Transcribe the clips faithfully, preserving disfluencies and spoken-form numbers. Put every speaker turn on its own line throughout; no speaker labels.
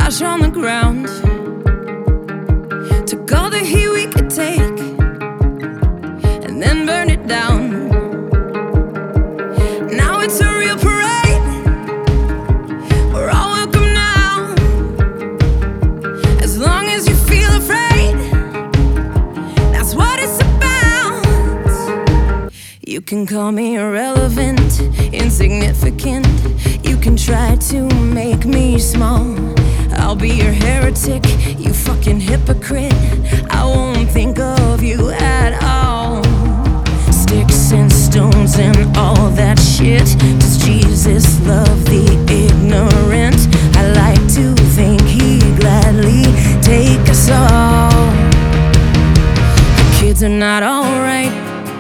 ash on the ground. Took all the heat we could take and then burned it down. Now it's a real parade, we're all welcome now. As long as you feel afraid, that's what it's about. You can call me irrelevant, insignificant. You can try to make me small. I'll be your heretic, you fucking hypocrite. I won't think of you at all. Sticks and stones and all that shit. Does Jesus love the ignorant? I like to think he'd gladly take us all. The kids are not alright,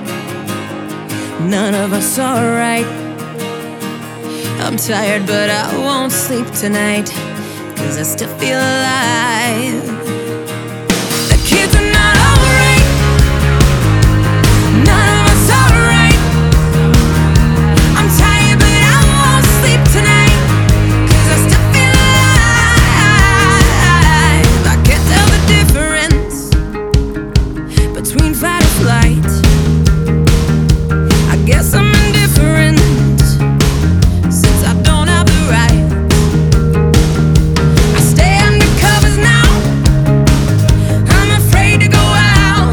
none of us are right. I'm tired but I won't sleep tonight, 'cause I still feel alive. The kids are not alright, none of us are right. I'm tired but I won't sleep tonight, 'cause I still feel alive. I can't tell the difference between fight or flight. I guess I'm indifferent, since I don't have the right. I stay under covers now, I'm afraid to go out.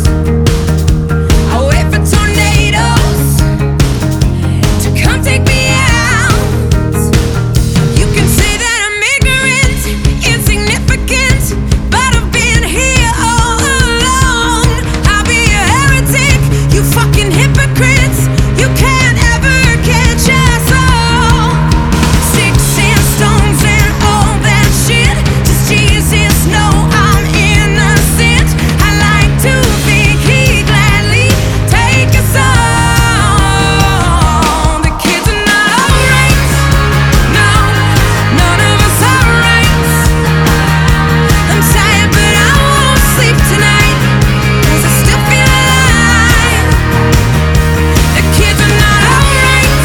I wait for tornadoes to come take me out. You can say that I'm ignorant, insignificant, but I've been here all along. I'll be a heretic, you fucking hypocrites. You can't ever catch us all. Sticks and stones and all that shit. Does Jesus know I'm innocent? I like to think he'd gladly take us all. The kids are not alright, no, none of us are right. I'm tired but I won't sleep tonight, 'cause I still feel alive. The kids are not alright,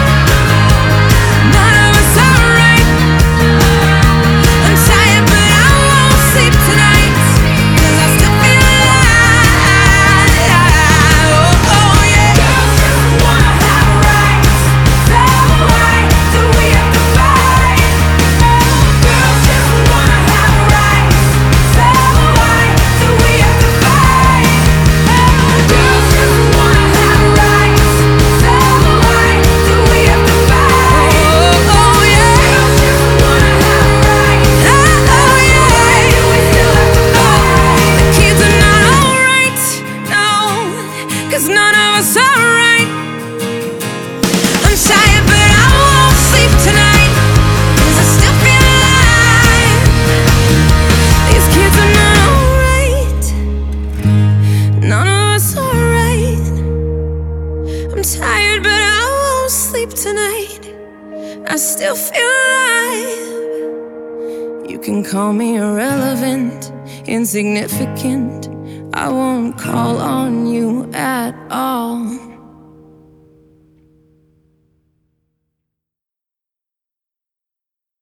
none of us are right. I'm tired but I won't sleep tonight, 'cause I still feel alive. Oh, oh yeah. Girls just wanna have rights, so why do we have to fight? Girls just wanna have rights, so why do we have to fight? Girls just wanna have rights, so why do we have to fight? Oh, oh yeah. Girls just wanna have rights, oh, oh yeah. Do we still have to fight? The kids are not alright, no, 'cause none of us are right. I'm tired but I won't sleep tonight, 'cause I still feel alive. These kids are not alright, none of us are right. I'm tired but I won't sleep tonight, I still feel alive. You can call me irrelevant, insignificant. I won't call on you at all.